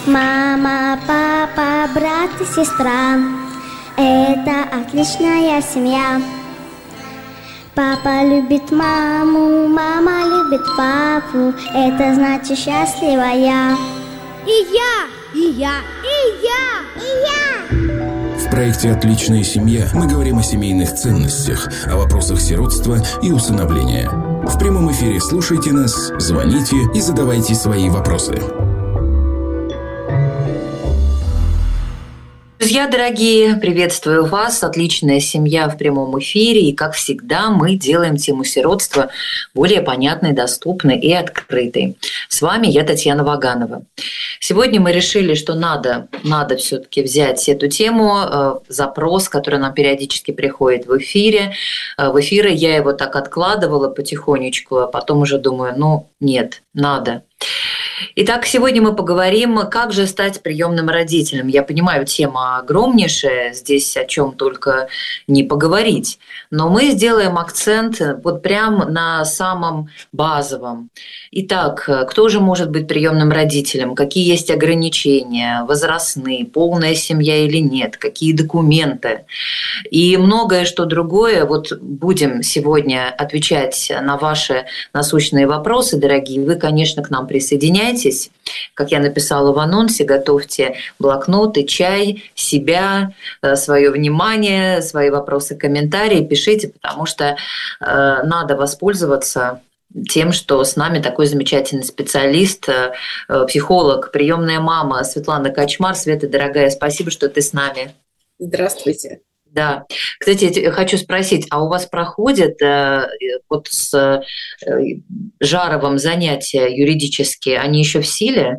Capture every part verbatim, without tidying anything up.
Мама, папа, брат и сестра – это отличная семья. Папа любит маму, мама любит папу, это значит счастливая. И я, и я, и я, и я. В проекте «Отличная семья» мы говорим о семейных ценностях, о вопросах сиротства и усыновления. В прямом эфире слушайте нас, звоните и задавайте свои вопросы. Друзья дорогие, приветствую вас. Отличная семья в прямом эфире. И, как всегда, мы делаем тему сиротства более понятной, доступной и открытой. С вами я, Татьяна Ваганова. Сегодня мы решили, что надо, надо все-таки взять эту тему, запрос, который нам периодически приходит в эфире. В эфиры я его так откладывала потихонечку, а потом уже думаю, ну нет, надо. Итак, сегодня мы поговорим, как же стать приемным родителем. Я понимаю, тема огромнейшая, здесь о чем только не поговорить. Но мы сделаем акцент вот прям на самом базовом. Итак, кто же может быть приемным родителем? Какие есть ограничения, возрастные, полная семья или нет? Какие документы? И многое что другое. Вот будем сегодня отвечать на ваши насущные вопросы, дорогие. Вы, конечно, к нам присоединяйтесь. Как я написала в анонсе, готовьте блокноты, чай, себя, свое внимание, свои вопросы, комментарии пишите, потому что э, надо воспользоваться тем, что с нами такой замечательный специалист, э, психолог, приемная мама Светлана Качмар. Света, дорогая, спасибо, что ты с нами. Здравствуйте. Да. Кстати, хочу спросить, а у вас проходят э, вот с э, Жаровым занятия юридические, они еще в силе?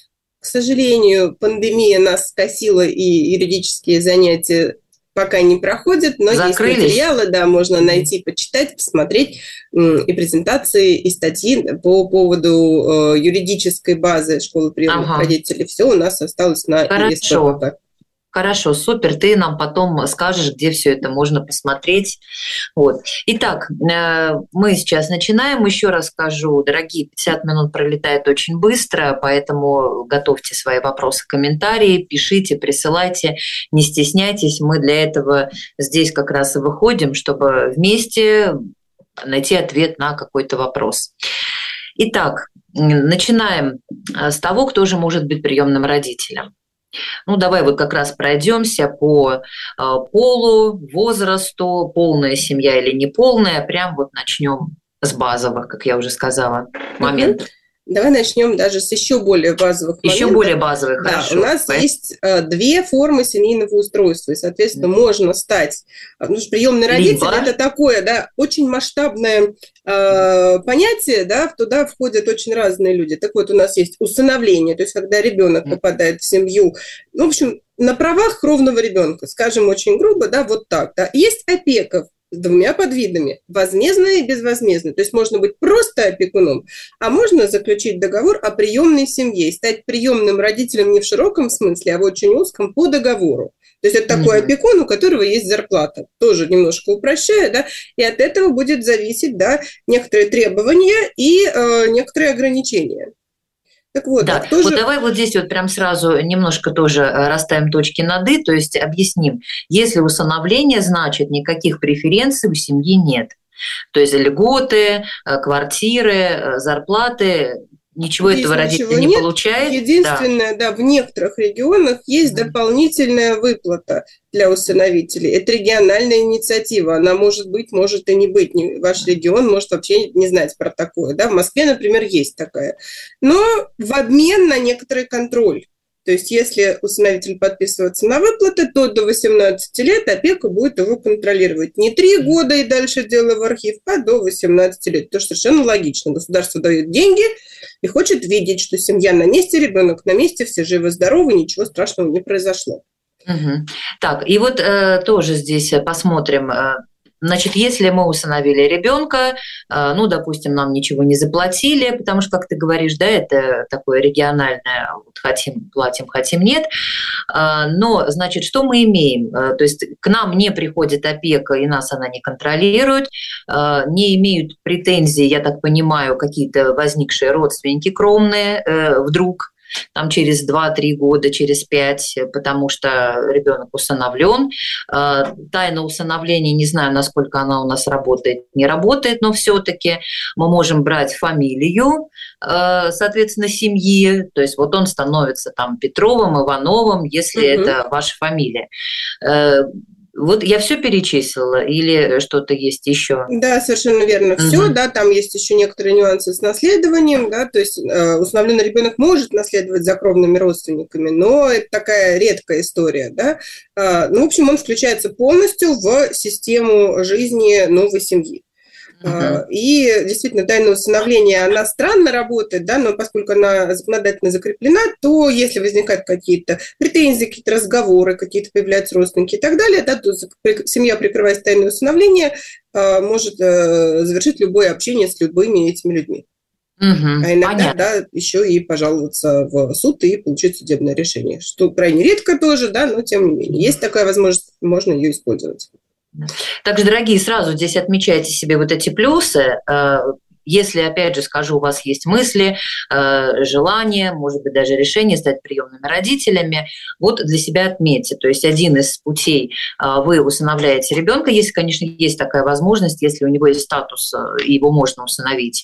К сожалению, пандемия нас скосила, и юридические занятия пока не проходят, но Закрылись? Есть материалы, да, можно найти, почитать, посмотреть и презентации, и статьи по поводу э, юридической базы школы приемных ага. родителей. Все у нас осталось на Хорошо. Хорошо, супер. Ты нам потом скажешь, где все это можно посмотреть. Вот. Итак, мы сейчас начинаем. Еще раз скажу, дорогие, пятьдесят минут пролетает очень быстро, поэтому готовьте свои вопросы, комментарии, пишите, присылайте, не стесняйтесь. Мы для этого здесь как раз и выходим, чтобы вместе найти ответ на какой-то вопрос. Итак, начинаем с того, кто же может быть приемным родителем. Ну, давай вот как раз пройдемся по э, полу, возрасту, полная семья или неполная. Прям вот начнем с базовых, как я уже сказала, моментов. Давай начнем даже с еще более базовых моментов. Еще более базовых, да, хорошо. У нас Поэтому... есть э, две формы семейного устройства, и, соответственно, mm-hmm. можно стать... Ну, что приемный родитель Либо... – это такое, да, очень масштабное э, понятие, да, туда входят очень разные люди. Так вот, у нас есть усыновление, то есть когда ребенок mm-hmm. попадает в семью, ну, в общем, на правах кровного ребенка, скажем очень грубо, да, вот так, да. Есть опека с двумя подвидами – возмездная и безвозмездная. То есть можно быть просто опекуном, а можно заключить договор о приемной семье и стать приемным родителем не в широком смысле, а в очень узком по договору. То есть это такой mm-hmm. опекун, у которого есть зарплата. Тоже немножко упрощая, да, и от этого будет зависеть, да, некоторые требования и э, некоторые ограничения. Так вот, да, тоже... вот давай вот здесь вот прям сразу немножко тоже расставим точки над «и», то есть объясним. Если усыновление, значит, никаких преференций у семьи нет. То есть льготы, квартиры, зарплаты, ничего Здесь этого родитель не нет. получает. Единственное, да. да, в некоторых регионах есть mm-hmm. дополнительная выплата для усыновителей. Это региональная инициатива. Она может быть, может и не быть. Ваш регион может вообще не знать про такое. Да? В Москве, например, есть такая. Но в обмен на некоторый контроль. То есть если усыновитель подписывается на выплаты, то до восемнадцати лет опека будет его контролировать. Не три года и дальше дело в архив, а до восемнадцати лет. Это совершенно логично. Государство дает деньги и хочет видеть, что семья на месте, ребенок на месте, все живы-здоровы, ничего страшного не произошло. Угу. Так, и вот э, тоже здесь посмотрим. Значит, если мы усыновили ребенка, ну, допустим, нам ничего не заплатили, потому что, как ты говоришь, да, это такое региональное, вот хотим платим, хотим нет. Но, значит, что мы имеем? То есть к нам не приходит опека, и нас она не контролирует, не имеют претензий, я так понимаю, какие-то возникшие родственники кровные вдруг, там через два-три года, через пять, потому что ребенок усыновлен. Тайна усыновления, не знаю, насколько она у нас работает, не работает, но все-таки мы можем брать фамилию, соответственно, семьи, то есть вот он становится там Петровым, Ивановым, если mm-hmm. это ваша фамилия. Вот я все перечислила или что-то есть еще? Да, совершенно верно. Угу. Все, да, там есть еще некоторые нюансы с наследованием, да, то есть э, усыновленный ребенок может наследовать за кровными родственниками, но это такая редкая история, да. Э, ну, в общем, он включается полностью в систему жизни новой семьи. Uh-huh. И действительно, тайна усыновления, она странно работает, да, но поскольку она законодательно закреплена, то если возникают какие-то претензии, какие-то разговоры, какие-то появляются родственники и так далее, да, то семья, прикрываясь тайной усыновления, может завершить любое общение с любыми этими людьми. Uh-huh. А иногда, Понятно. да, еще и пожаловаться в суд и получить судебное решение, что крайне редко тоже, да, но тем не менее, есть такая возможность, можно ее использовать. Также, дорогие, сразу здесь отмечайте себе вот эти плюсы. Если, опять же, скажу, у вас есть мысли, желание, может быть, даже решение стать приемными родителями, вот для себя отметьте. То есть один из путей вы усыновляете ребенка, если, конечно, есть такая возможность, если у него есть статус, его можно усыновить.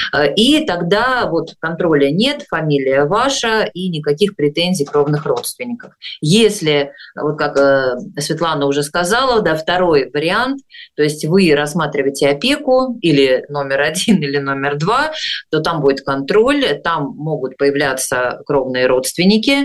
И тогда вот контроля нет, фамилия ваша и никаких претензий кровных родственников. Если, вот как Светлана уже сказала, да, второй вариант, то есть вы рассматриваете опеку или номер один, или номер два, то там будет контроль, там могут появляться кровные родственники.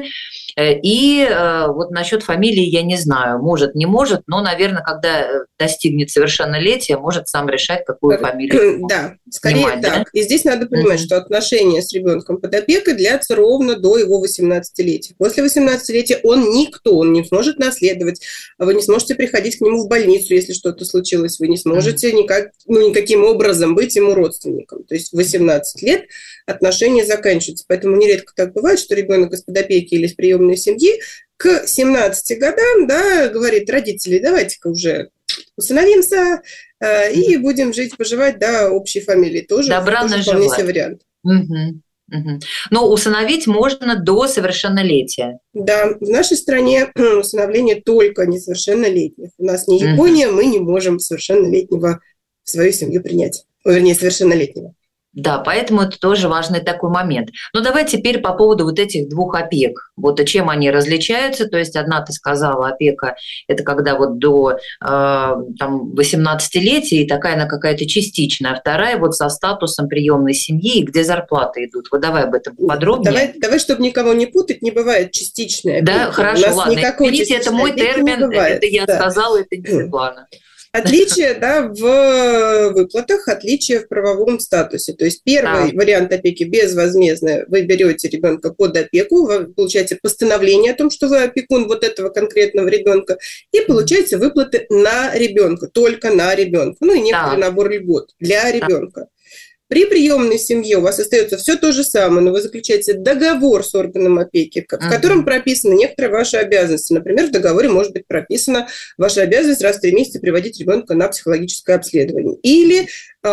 И вот насчет фамилии я не знаю, может, не может, но, наверное, когда достигнет совершеннолетия, может сам решать, какую фамилию. Да, скорее снимать, так. Да? И здесь надо понимать, mm-hmm. что отношения с ребенком под опекой длятся ровно до его восемнадцатилетия. После восемнадцатилетия он никто, он не сможет наследовать, вы не сможете приходить к нему в больницу, если что-то случилось, вы не сможете mm-hmm. никак, ну, никаким образом быть ему родственником. То есть в восемнадцать лет отношения заканчиваются. Поэтому нередко так бывает, что ребенок из-под опеки или из приемной семьи к семнадцати годам, да, говорит: родители, давайте-ка уже усыновимся э, и будем жить, поживать, да, общей фамилии. Тоже, Добра тоже вполне себе вариант. Угу, угу. Но усыновить можно до совершеннолетия. Да, в нашей стране усыновление только несовершеннолетних. У нас не Япония, угу. мы не можем совершеннолетнего в свою семью принять. О, вернее, совершеннолетнего. Да, поэтому это тоже важный такой момент. Но давай теперь по поводу вот этих двух опек. Вот чем они различаются. То есть одна, ты сказала, опека – это когда вот до э, там, восемнадцатилетия, и такая она какая-то частичная. А вторая вот со статусом приемной семьи, где зарплаты идут. Вот давай об этом подробнее. Давай, давай чтобы никого не путать, не бывает частичной опеки. Да, хорошо, ладно. Видите, это мой термин, это я да. сказала, это не Светлана. Отличие, да, в выплатах, отличие в правовом статусе. То есть первый да. вариант опеки безвозмездно. Вы берете ребенка под опеку, вы получаете постановление о том, что вы опекун вот этого конкретного ребенка, и получаете выплаты на ребенка, только на ребенка. Ну и некоторый да. набор льгот для ребенка. Да. При приемной семье у вас остается все то же самое, но вы заключаете договор с органом опеки, в котором прописаны некоторые ваши обязанности. Например, в договоре может быть прописана ваша обязанность раз в три месяца приводить ребенка на психологическое обследование или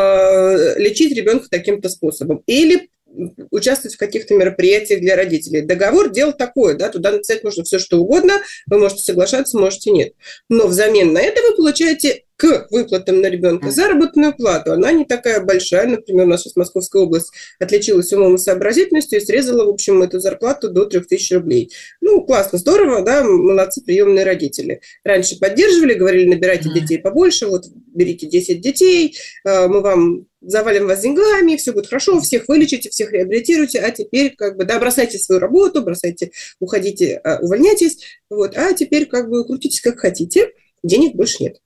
э, лечить ребенка таким-то способом, или участвовать в каких-то мероприятиях для родителей. Договор – дело такое, да, туда написать можно все, что угодно, вы можете соглашаться, можете нет. Но взамен на это вы получаете к выплатам на ребенка заработную плату. Она не такая большая. Например, у нас сейчас Московская область отличилась умом и сообразительностью и срезала, в общем, эту зарплату до трех тысяч рублей. Ну, классно, здорово, да, молодцы приемные родители. Раньше поддерживали, говорили, набирайте детей побольше, вот берите десять детей, мы вам завалим вас деньгами, все будет хорошо, всех вылечите, всех реабилитируйте, а теперь как бы, да, бросайте свою работу, бросайте, уходите, увольняйтесь, вот, а теперь как бы крутитесь как хотите, денег больше нет.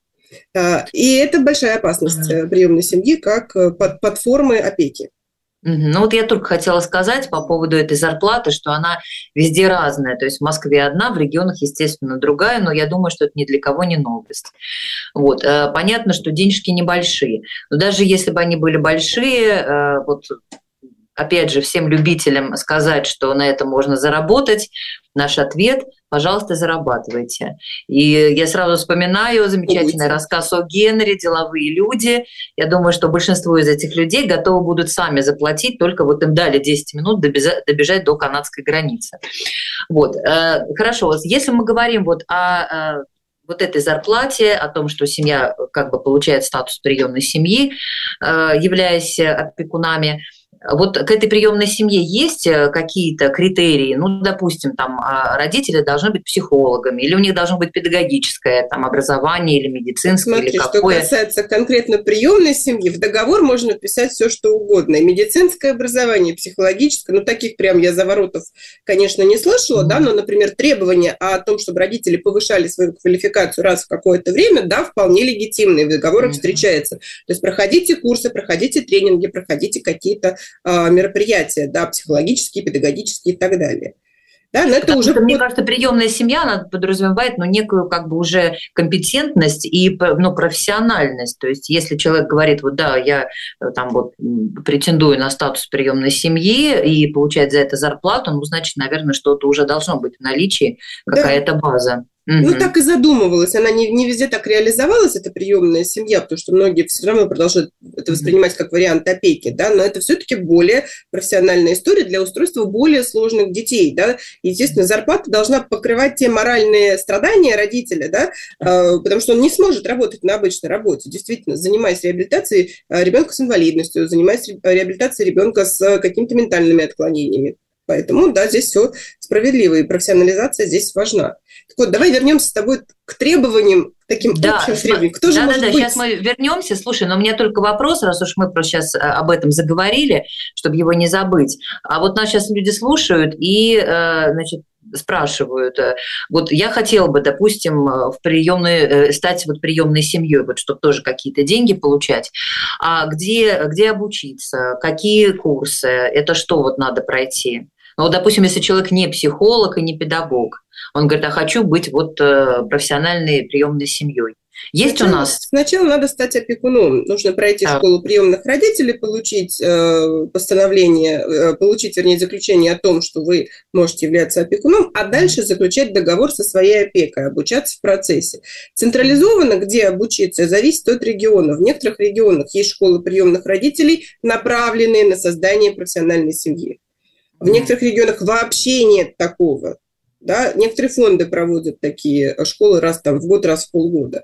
И это большая опасность uh-huh. приемной семьи как под, под формой опеки. Uh-huh. Ну вот я только хотела сказать по поводу этой зарплаты, что она везде разная. То есть в Москве одна, в регионах, естественно, другая, но я думаю, что это ни для кого не новость. Вот. Понятно, что денежки небольшие. Но даже если бы они были большие, вот опять же, всем любителям сказать, что на этом можно заработать, наш ответ – пожалуйста, зарабатывайте. И я сразу вспоминаю замечательный Будете. рассказ о Генри «Деловые люди». Я думаю, что большинство из этих людей готовы будут сами заплатить, только вот им дали десять минут добежать до канадской границы. Вот. Хорошо, если мы говорим вот о вот этой зарплате, о том, что семья как бы получает статус приемной семьи, являясь опекунами, вот к этой приемной семье есть какие-то критерии? Ну, допустим, там родители должны быть психологами, или у них должно быть педагогическое там, образование, или медицинское, Смотри, или какое? Что касается конкретно приемной семьи, в договор можно писать все, что угодно. И медицинское образование, и психологическое, ну, таких прям я заворотов, конечно, не слышала, mm-hmm. да, но, например, требования о том, чтобы родители повышали свою квалификацию раз в какое-то время, да, вполне легитимные, в договорах mm-hmm. встречается. То есть проходите курсы, проходите тренинги, проходите какие-то мероприятия, да, психологические, педагогические и так далее. Да, но это уже... что, мне кажется, приемная семья, она подразумевает ну, некую как бы уже компетентность и ну, профессиональность. То есть если человек говорит, вот да, я там вот претендую на статус приемной семьи и получает за это зарплату, ну, значит, наверное, что-то уже должно быть в наличии, какая-то да. база. Ну, так и задумывалась. Она не, не везде так реализовалась, эта приемная семья, потому что многие все равно продолжают это воспринимать как вариант опеки, да, но это все-таки более профессиональная история для устройства более сложных детей, да. Естественно, зарплата должна покрывать те моральные страдания родителя, да, потому что он не сможет работать на обычной работе. Действительно, занимаясь реабилитацией ребенка с инвалидностью, занимаясь реабилитацией ребенка с какими-то ментальными отклонениями. Поэтому, да, здесь все справедливо, и профессионализация здесь важна. Так вот, давай вернемся с тобой к требованиям, к таким да, общим требованиям. Кто же да, может да, да, быть? Сейчас мы вернемся. Слушай, но у меня только вопрос, раз уж мы просто сейчас об этом заговорили, чтобы его не забыть. А вот нас сейчас люди слушают и, значит, спрашивают, вот я хотела бы, допустим, в приемной, стать вот приемной семьей, вот, чтобы тоже какие-то деньги получать, а где, где обучиться, какие курсы, это что вот надо пройти? Ну, вот, допустим, если человек не психолог и не педагог, он говорит, а хочу быть вот профессиональной приемной семьей. Есть сначала, у нас? Сначала надо стать опекуном. Нужно пройти да. школу приемных родителей, получить э, постановление, э, получить, вернее, заключение о том, что вы можете являться опекуном, а дальше заключать договор со своей опекой, обучаться в процессе. Централизованно, где обучиться, зависит от региона. В некоторых регионах есть школы приемных родителей, направленные на создание профессиональной семьи. В некоторых регионах вообще нет такого. Да? Некоторые фонды проводят такие школы раз там, в год, раз в полгода.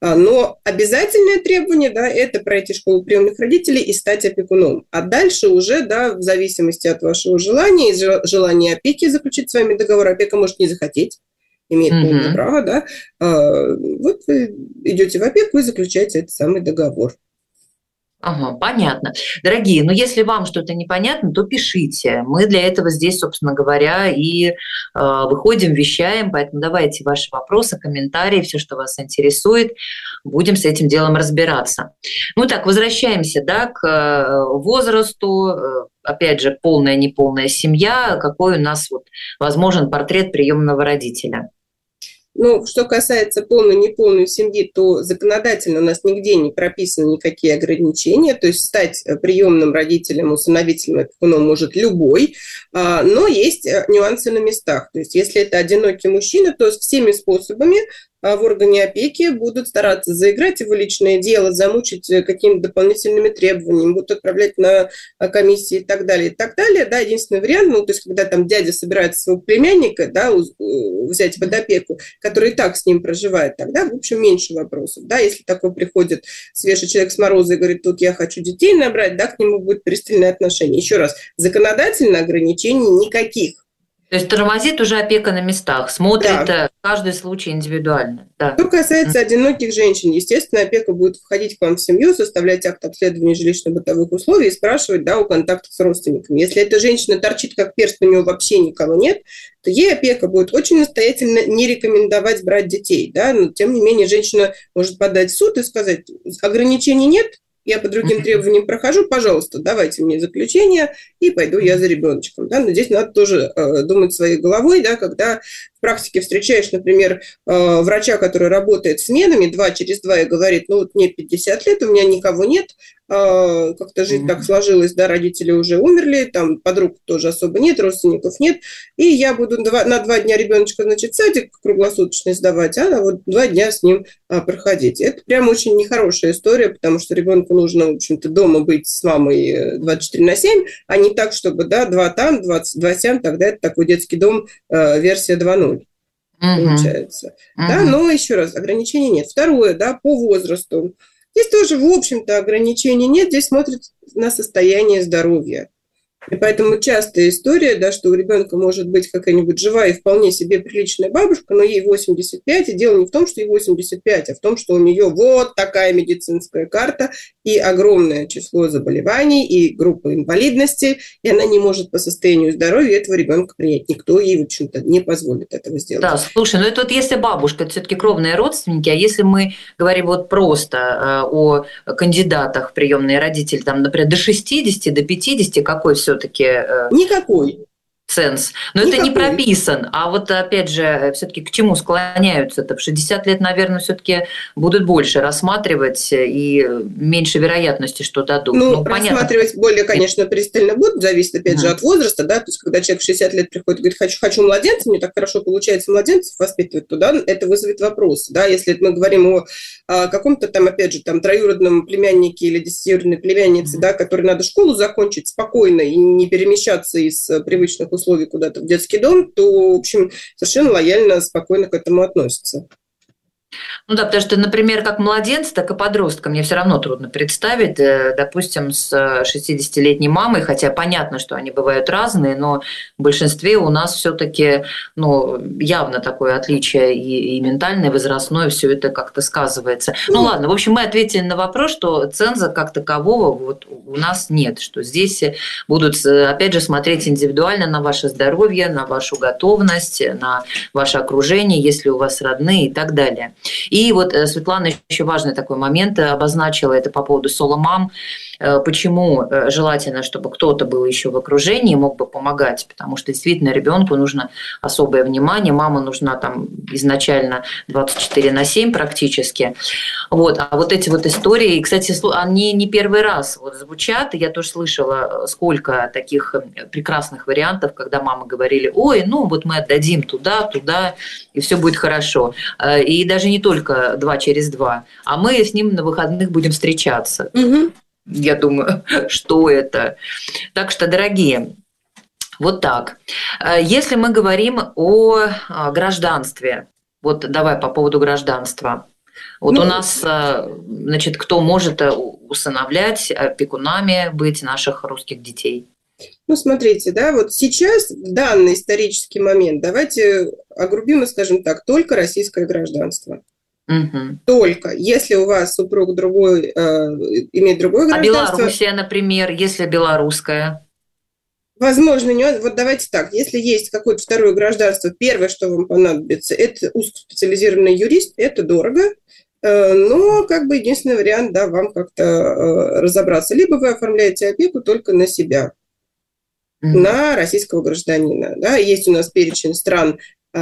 Но обязательное требование да, – это пройти школу приемных родителей и стать опекуном. А дальше уже, да, в зависимости от вашего желания, и желания опеки заключить с вами договор, опека может не захотеть, имеет полное mm-hmm. право. Да? Вот вы идете в опеку и заключаете этот самый договор. Ага, понятно. Дорогие, ну если вам что-то непонятно, то пишите. Мы для этого здесь, собственно говоря, и э, выходим, вещаем, поэтому давайте ваши вопросы, комментарии, все, что вас интересует, будем с этим делом разбираться. Ну так, возвращаемся да, к э, возрасту, э, опять же, полная, неполная семья, какой у нас вот возможен портрет приемного родителя. Ну, что касается полной, неполной семьи, то законодательно у нас нигде не прописаны никакие ограничения, то есть стать приемным родителем, усыновителем, опекуном может любой, но есть нюансы на местах. То есть если это одинокий мужчина, то всеми способами в органе опеки будут стараться заиграть его личное дело, замучить какими-то дополнительными требованиями, будут отправлять на комиссии и так далее, и так далее. Да, единственный вариант, ну, то есть, когда там дядя собирается своего племянника, да, взять под опеку, который и так с ним проживает, тогда, в общем, меньше вопросов. Да, если такой приходит свежий человек с мороза и говорит, тут я хочу детей набрать, да, к нему будет пристальное отношение. Еще раз, законодательно ограничений никаких. То есть тормозит уже опека на местах, смотрит да. каждый случай индивидуально. Да. Что касается одиноких женщин, естественно, опека будет входить к вам в семью, составлять акт обследования жилищно-бытовых условий и спрашивать да, о контактах с родственниками. Если эта женщина торчит как перст, у нее вообще никого нет, то ей опека будет очень настоятельно не рекомендовать брать детей. Да? Но, тем не менее, женщина может подать в суд и сказать, ограничений нет, я по другим требованиям прохожу, пожалуйста, давайте мне заключение, и пойду я за ребеночком. Да? Но здесь надо тоже э, думать своей головой, да, когда в практике встречаешь, например, э, врача, который работает сменами два через два и говорит, ну вот мне пятьдесят лет, у меня никого нет, как-то жизнь так сложилась, да, родители уже умерли, там подруг тоже особо нет, родственников нет, и я буду два, на два дня ребеночка, значит, в садик круглосуточный сдавать, а вот два дня с ним а, проходить. Это прям очень нехорошая история, потому что ребенку нужно, в общем-то, дома быть с мамой двадцать четыре на семь, а не так, чтобы, да, два там, двадцать два сям, тогда это такой детский дом а, версия два ноль. Uh-huh. Получается. Uh-huh. Да, но еще раз, ограничений нет. Второе, да, по возрасту. Здесь тоже, в общем-то, ограничений нет. Здесь смотрят на состояние здоровья. И поэтому частая история, да, что у ребенка может быть какая-нибудь живая и вполне себе приличная бабушка, но ей восемьдесят пять, и дело не в том, что ей восемьдесят пять, а в том, что у нее вот такая медицинская карта и огромное число заболеваний, и группа инвалидности, и она не может по состоянию здоровья этого ребенка принять. Никто ей, в общем-то, не позволит этого сделать. Да, слушай, ну это вот если бабушка, это все-таки кровные родственники, а если мы говорим вот просто о кандидатах в приемные родители, там, например, до шестидесяти, до пятидесяти, какой все все-таки никакой ценз. Но Никакой. Это не прописан. А вот опять же, все-таки к чему склоняются-то? В шестьдесят лет, наверное, все-таки будут больше рассматривать и меньше вероятности, что дадут. Ну, ну рассматривать понятно. Более, конечно, пристально будут, зависит, опять mm-hmm. же, от возраста, да, то есть, когда человек в шестьдесят лет приходит и говорит, хочу, хочу младенца, мне так хорошо получается младенцев воспитывать, то, да, это вызовет вопрос, да, если мы говорим о, о каком-то там, опять же, там, троюродном племяннике или десятиюродной племяннице, mm-hmm. да, которой надо школу закончить спокойно и не перемещаться из привычных условий куда-то в детский дом, то, в общем, совершенно лояльно, спокойно к этому относятся. Ну да, потому что, например, как младенца, так и подростка мне все равно трудно представить, допустим, с шестидесятилетней мамой, хотя понятно, что они бывают разные, но в большинстве у нас все-таки ну, явно такое отличие и, и ментальное, и возрастное, все это как-то сказывается. Ну, ну ладно, в общем, мы ответили на вопрос, что ценза как такового вот у нас нет, что здесь будут, опять же, смотреть индивидуально на ваше здоровье, на вашу готовность, на ваше окружение, если у вас родные и так далее. И вот Светлана еще важный такой момент обозначила, это по поводу соло-мам. Почему желательно, чтобы кто-то был еще в окружении, мог бы помогать, потому что действительно ребенку нужно особое внимание, мама нужна там изначально двадцать четыре на семь практически. Вот. А вот эти вот истории, кстати, они не первый раз вот звучат, и я тоже слышала, сколько таких прекрасных вариантов, когда мамы говорили, ой, ну вот мы отдадим туда, туда, и все будет хорошо. И даже не только два через два, а мы с ним на выходных будем встречаться. Угу. Я думаю, что это. Так что, дорогие, вот так. Если мы говорим о гражданстве, вот давай по поводу гражданства. Вот ну, у нас, значит, кто может усыновлять, опекунами быть наших русских детей? Ну, смотрите, да, вот сейчас, в данный исторический момент, давайте огрубим и скажем так, только российское гражданство. Угу. Только если у вас супруг другой, э, имеет другое гражданство. А Белоруссия, например, если белорусская? Возможно, не. Вот давайте так, если есть какое-то второе гражданство, первое, что вам понадобится, это узкоспециализированный юрист, это дорого, э, но как бы единственный вариант, да, вам как-то э, разобраться. Либо вы оформляете опеку только на себя, угу. на российского гражданина. Да? Есть у нас перечень стран,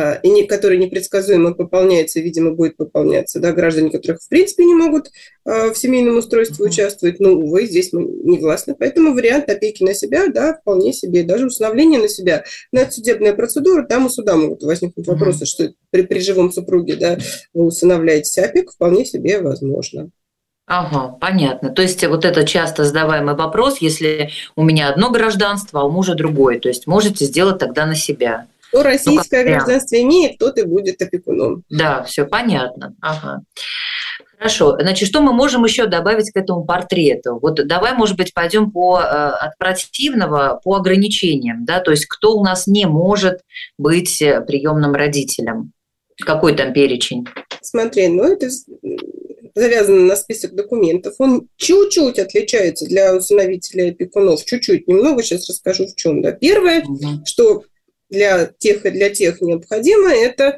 и который непредсказуемо пополняется, видимо, будет пополняться, да, граждане, которых в принципе не могут в семейном устройстве участвовать, но, увы, здесь мы не властны. Поэтому вариант опеки на себя, да, вполне себе, даже усыновление на себя. Но это судебная процедура, там у суда могут возникнуть вопросы, что при, при живом супруге, да, вы усыновляете опеку, вполне себе возможно. Ага, понятно. То есть вот это часто задаваемый вопрос, если у меня одно гражданство, а у мужа другое, то есть можете сделать тогда на себя. Кто российское ну, гражданство имеет, тот и будет опекуном. Да, все понятно. Ага. Хорошо. Значит, что мы можем еще добавить к этому портрету? Вот давай, может быть, пойдем по, от противного по ограничениям. Да? То есть кто у нас не может быть приемным родителем? Какой там перечень? Смотри, ну это завязано на список документов. Он чуть-чуть отличается для усыновителей и опекунов. Чуть-чуть, немного. Сейчас расскажу, в чем. Да? Первое, угу. что для тех и для тех необходимо, это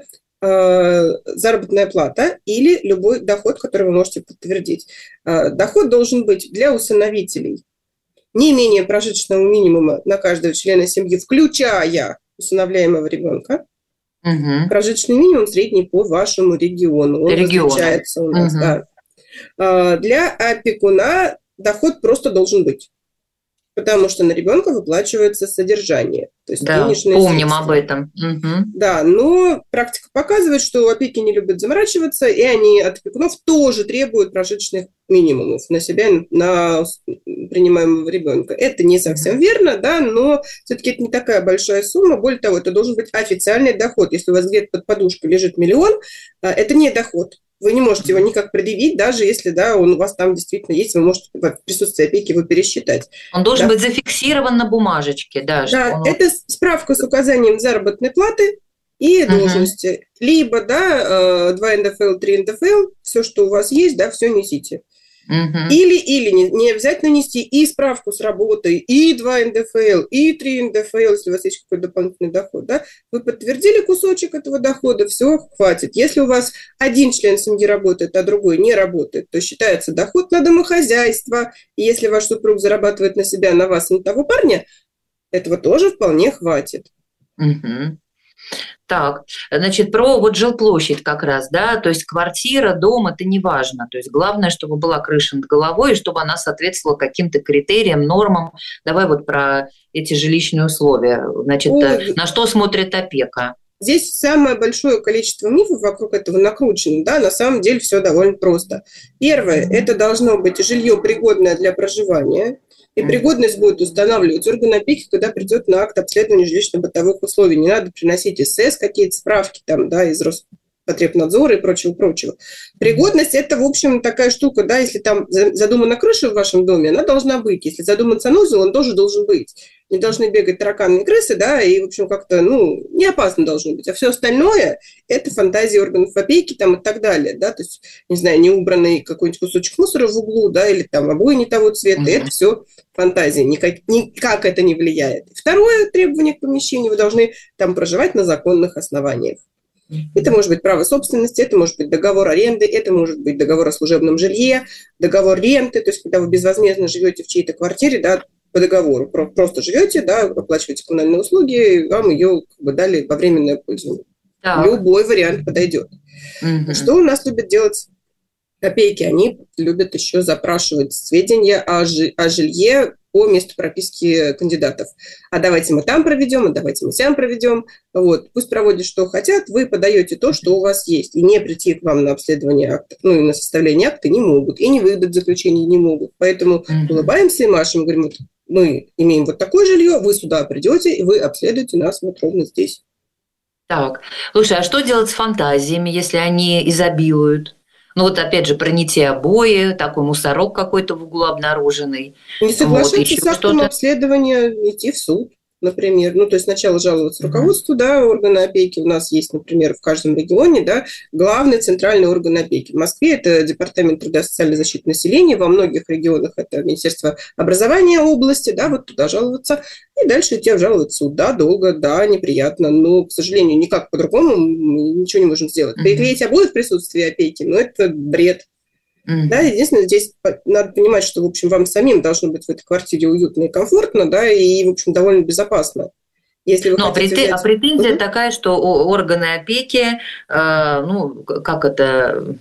э, заработная плата или любой доход, который вы можете подтвердить. Э, доход должен быть для усыновителей не менее прожиточного минимума на каждого члена семьи, включая усыновляемого ребенка. Угу. Прожиточный минимум средний по вашему региону. Он различается у нас. Угу. Да. Э, для опекуна доход просто должен быть. Потому что на ребенка выплачивается содержание. То есть да, денежные помним средства. об этом. Угу. Да, но практика показывает, что опеки не любят заморачиваться, и они от опекунов тоже требуют прожиточных минимумов на себя, на принимаемого ребенка. Это не совсем верно, да, но все-таки это не такая большая сумма. Более того, это должен быть официальный доход. Если у вас где-то под подушкой лежит миллион, это не доход. Вы не можете его никак предъявить, даже если да, он у вас там действительно есть, вы можете в присутствии опеки его пересчитать. Он должен да? быть зафиксирован на бумажечке. Да, да он... это справка с указанием заработной платы и должности. Uh-huh. Либо да, два эн дэ эф эл, три эн дэ эф эл, все, что у вас есть, да, все несите. Uh-huh. Или, или не, не обязательно нести и справку с работой, и два эн дэ эф эл, и три эн дэ эф эл, если у вас есть какой-то дополнительный доход. Да? Вы подтвердили кусочек этого дохода, все, хватит. Если у вас один член семьи работает, а другой не работает, то считается доход на домохозяйство. И если ваш супруг зарабатывает на себя, на вас и на того парня, этого тоже вполне хватит. Uh-huh. Так, значит, про вот жилплощадь как раз, да, то есть квартира, дом, это не важно, то есть главное, чтобы была крыша над головой и чтобы она соответствовала каким-то критериям, нормам. Давай вот про эти жилищные условия, значит, Ой. на что смотрит опека? Здесь самое большое количество мифов вокруг этого накручено, да, на самом деле все довольно просто. Первое, это должно быть жилье, пригодное для проживания. И пригодность будет устанавливать орган опеки, когда придет на акт обследования жилищно-бытовых условий. Не надо приносить эс эс, какие-то справки там, да, из Роспотребнадзора и прочего-прочего. Пригодность – это, в общем, такая штука, да, если там задумана крыша в вашем доме, она должна быть. Если задуман санузел, он тоже должен быть. Не должны бегать тараканы и крысы, да, и, в общем, как-то, ну, не опасно должно быть. А все остальное – это фантазии органов опеки там и так далее, да, то есть, не знаю, не убранный какой-нибудь кусочек мусора в углу, да, или там обои не того цвета, mm-hmm. это все фантазии, никак, никак это не влияет. Второе требование к помещению – вы должны там проживать на законных основаниях. Mm-hmm. Это может быть право собственности, это может быть договор аренды, это может быть договор о служебном жилье, договор ренты, то есть, когда вы безвозмездно живете в чьей-то квартире, да, по договору, просто живете, да, оплачиваете коммунальные услуги, вам ее как бы дали во временное пользование. Так. Любой вариант подойдет. Угу. Что у нас любят делать опеки? Они любят еще запрашивать сведения о, жи- о жилье по месту прописки кандидатов. А давайте мы там проведем, а давайте мы сям проведем. Вот. Пусть проводят, что хотят, вы подаете то, что у вас есть. И не прийти к вам на обследование акта, ну и на составление акта не могут, и не выдать заключение не могут. Поэтому угу. улыбаемся и машем, говорим, вот, мы имеем вот такое жилье, вы сюда придете, и вы обследуете нас вот ровно здесь. Так, слушай, а что делать с фантазиями, если они изобилуют? Ну вот опять же, про не те обои, такой мусорок какой-то в углу обнаруженный. Не соглашаться вот, с актом обследования, идти в суд, например. Ну, то есть сначала жаловаться руководству, mm-hmm. да, органа опеки. У нас есть, например, в каждом регионе, да, главный центральный орган опеки. В Москве это Департамент труда и социальной защиты населения, во многих регионах это Министерство образования области, да, вот туда жаловаться. И дальше идти обжаловать в суд. Да, долго, да, неприятно, но, к сожалению, никак по-другому мы ничего не можем сделать. Mm-hmm. Приклеить обои в присутствии опеки, ну, это бред. Mm-hmm. Да, единственное, здесь надо понимать, что, в общем, вам самим должно быть в этой квартире уютно и комфортно, да, и, в общем, довольно безопасно. Если вы Но хотите претен... взять... А претензия uh-huh. такая, что органы опеки, э, ну, как это,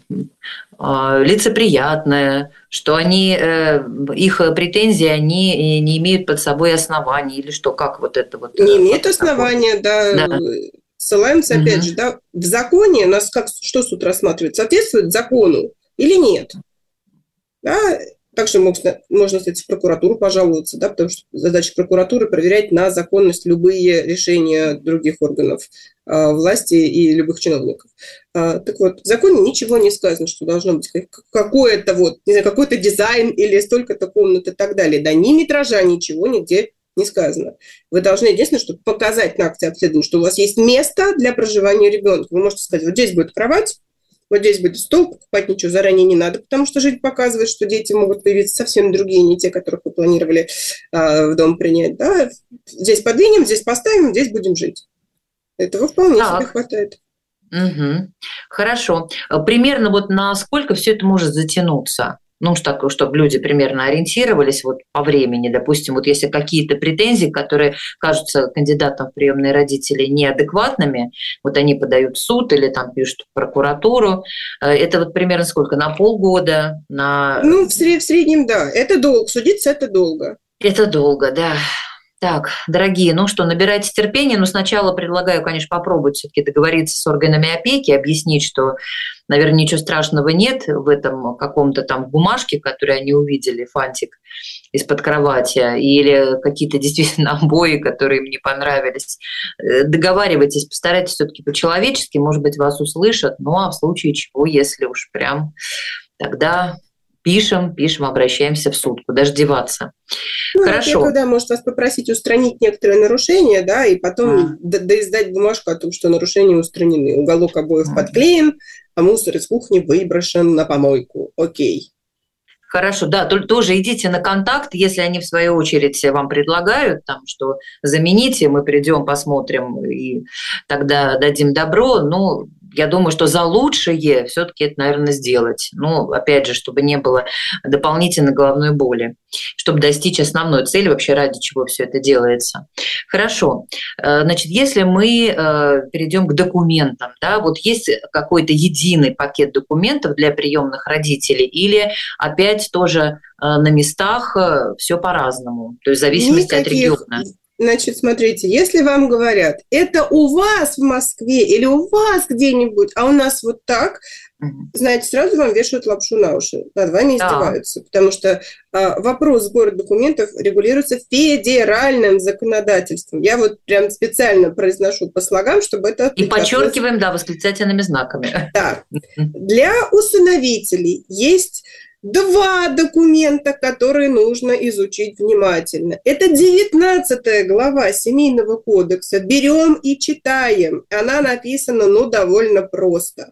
э, лицеприятные, что они, э, их претензии, они не имеют под собой оснований, или что, как вот это вот? Не имеют основания, да. да. Ссылаемся, uh-huh. опять же, да, в законе, у нас как, что суд рассматривает, соответствует закону или нет. Да, также можно, можно, кстати, в прокуратуру пожаловаться, да, потому что задача прокуратуры проверять на законность любые решения других органов э, власти и любых чиновников. А, так вот, в законе ничего не сказано, что должно быть какой-то вот, не знаю, какой-то дизайн или столько-то комнат и так далее. Да, ни метража, ничего нигде не сказано. Вы должны, единственное, что показать на акте обследования, что у вас есть место для проживания ребенка. Вы можете сказать, вот здесь будет кровать, вот здесь будет стол, покупать ничего заранее не надо, потому что жизнь показывает, что дети могут появиться совсем другие, не те, которых вы планировали э, в дом принять. Да? Здесь подвинем, здесь поставим, здесь будем жить. Этого вполне так. себе хватает. Угу. Хорошо. Примерно вот на сколько все это может затянуться? ну, так, чтобы люди примерно ориентировались вот по времени. Допустим, вот если какие-то претензии, которые кажутся кандидатам в приемные родители неадекватными, вот они подают в суд или там пишут в прокуратуру, это вот примерно сколько? На полгода? На... Ну, в, сред- в среднем, да. Это долго. Судиться это долго. Это долго, да. Так, дорогие, ну что, набирайте терпение, но сначала предлагаю, конечно, попробовать все-таки договориться с органами опеки, объяснить, что, наверное, ничего страшного нет в этом каком-то там бумажке, которую они увидели, фантик из-под кровати, или какие-то действительно обои, которые им не понравились. Договаривайтесь, постарайтесь все-таки по-человечески, может быть, вас услышат, ну а в случае чего, если уж прям, тогда... Пишем, пишем, обращаемся в суд. Куда же деваться? Ну, Хорошо. Когда может вас попросить устранить некоторые нарушения, да, и потом а. доиздать бумажку о том, что нарушения устранены. Уголок обоев а. подклеен, а мусор из кухни выброшен на помойку. Окей. Хорошо, да, тоже идите на контакт, если они в свою очередь вам предлагают, там, что замените, мы придем, посмотрим и тогда дадим добро, ну, я думаю, что за лучшее все-таки это, наверное, сделать. Ну, опять же, чтобы не было дополнительной головной боли, чтобы достичь основной цели, вообще ради чего все это делается. Хорошо. Значит, если мы перейдем к документам, да, вот есть какой-то единый пакет документов для приемных родителей или опять тоже на местах все по-разному, то есть в зависимости Никаких... от региона? Значит, смотрите, если вам говорят, это у вас в Москве или у вас где-нибудь, а у нас вот так, mm-hmm. знаете, сразу вам вешают лапшу на уши, над вами да. издеваются, потому что а, вопрос сбора документов регулируется федеральным законодательством. Я вот прям специально произношу по слогам, чтобы это... И подчеркиваем, да, восклицательными знаками. Да. Для усыновителей есть... Два документа, которые нужно изучить внимательно. Это девятнадцатая глава Семейного кодекса. Берем и читаем. Она написана, ну, довольно просто.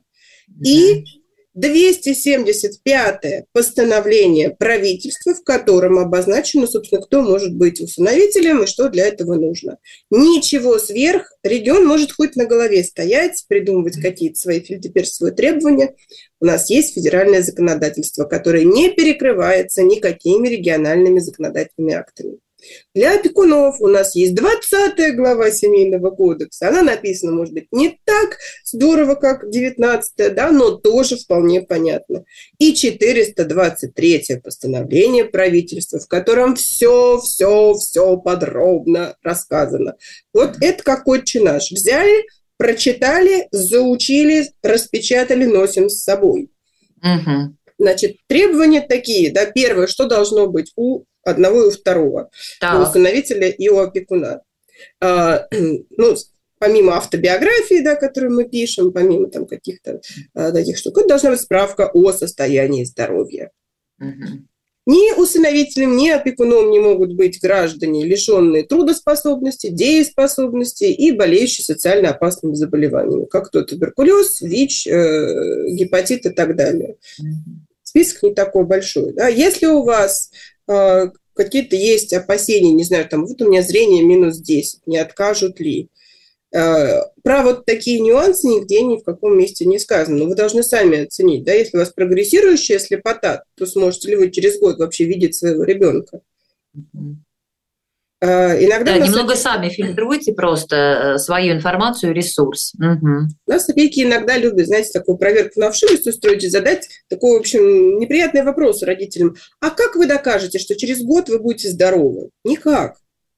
И двести семьдесят пятое постановление правительства, в котором обозначено, собственно, кто может быть усыновителем и что для этого нужно. Ничего сверх. Регион может хоть на голове стоять, придумывать какие-то свои фельдеперсовые требования. У нас есть федеральное законодательство, которое не перекрывается никакими региональными законодательными актами. Для опекунов у нас есть двадцатая глава Семейного кодекса. Она написана, может быть, не так здорово, как девятнадцатая, да, но тоже вполне понятно. И четыреста двадцать третье постановление правительства, в котором все-все-все подробно рассказано. Вот это как отче наш. Взяли, прочитали, заучили, распечатали, носим с собой. Угу. Значит, требования такие. Да, первое, что должно быть у одного и у второго, так. у усыновителя и у опекуна. А, ну, помимо автобиографии, да, которую мы пишем, помимо там каких-то а, таких штук, должна быть справка о состоянии здоровья. Угу. Ни усыновителем, ни опекуном не могут быть граждане, лишенные трудоспособности, дееспособности и болеющие социально опасными заболеваниями, как то туберкулез, ВИЧ, э, гепатит и так далее. Список не такой большой. Да? Если у вас э, какие-то есть опасения, не знаю, там, вот у меня зрение минус десять, не откажут ли? Про вот такие нюансы нигде ни в каком месте не сказано. Но вы должны сами оценить, да, если у вас прогрессирующая слепота, то сможете ли вы через год вообще видеть своего ребенка? Mm-hmm. Иногда да, немного опеки... сами фильтруйте просто свою информацию, ресурс. Угу. У нас опеки иногда любят, знаете, такую проверку на вшивость устроить и задать такой, в общем, неприятный вопрос родителям. А как вы докажете, что через год вы будете здоровы? Никак.